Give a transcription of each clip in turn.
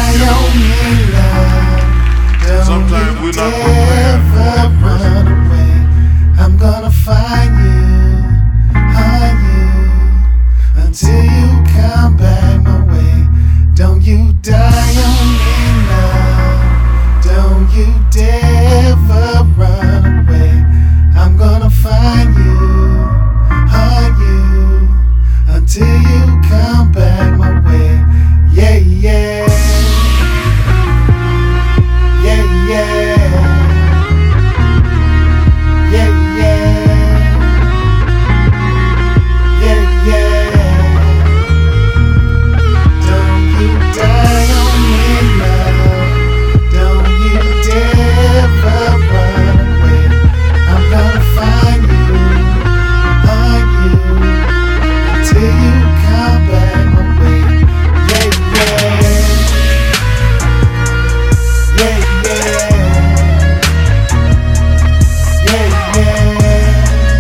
die on me, love. Don't Sometimes you we're not ever prepared for run away. I'm gonna find you until you come back my way. Don't you die on me, love. Don't you dare ever run away. I'm gonna find you until you come back my way. Yeah, yeah. Yeah, yeah. Yeah, yeah. Yeah, yeah. Don't you die on me, love. Don't you dare ever run away. I'm gonna find you till you come back my way. Yeah, yeah. Yeah, yeah. Yeah, yeah.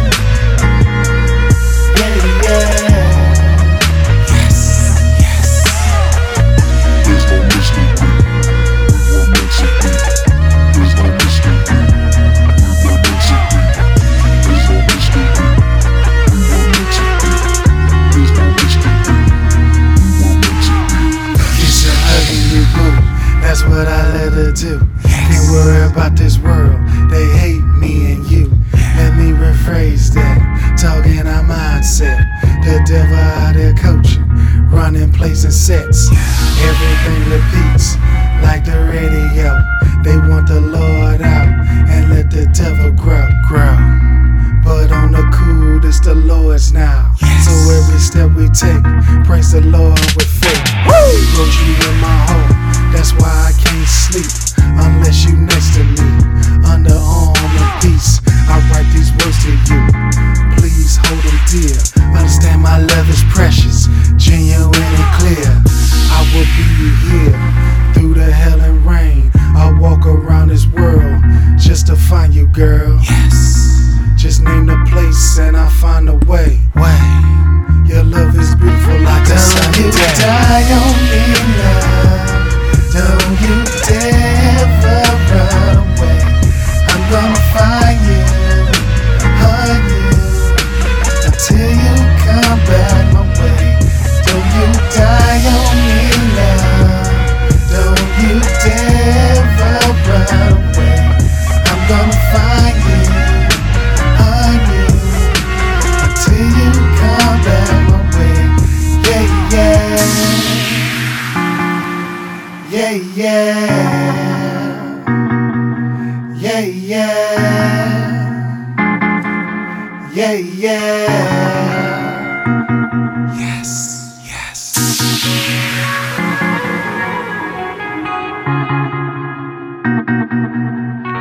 Yeah, yeah. Yes, yes. There's no mystery. We won't mix it deep. There's no mystery. We won't mix it deep. There's no mystery. We won't mix it deep. There's no mystery. We won't mix it deep. She's a hugging you, boo. That's what I let her do. Can't worry about this world. They hate me and you. Let me rephrase that. Talking our mindset. The devil out there coaching, running plays and sets. Everything repeats like the radio. They want the Lord out and let the devil grow. But on the cool, it's the Lord's now. So every step we take, praise the Lord with faith. Wrote you in my heart, that's why I can't sleep unless you next to me. Under arm of peace, I write these words to you. Please hold them dear. Understand my love is precious, genuine and clear. I will be here through the hell and rain. I'll walk around this world just to find you, girl. Just name the place and I'll find a way. Your love is beautiful like the sun. Don't you die on me, love. Don't you dare ever run away. I'm gonna find you until you come back my way. Don't you die on me, love. Don't you dare ever run away. I'm gonna find you until you come back my way. Yeah, yeah. Yeah, yeah. Yeah, yeah. Yeah, yeah. Yes, yes.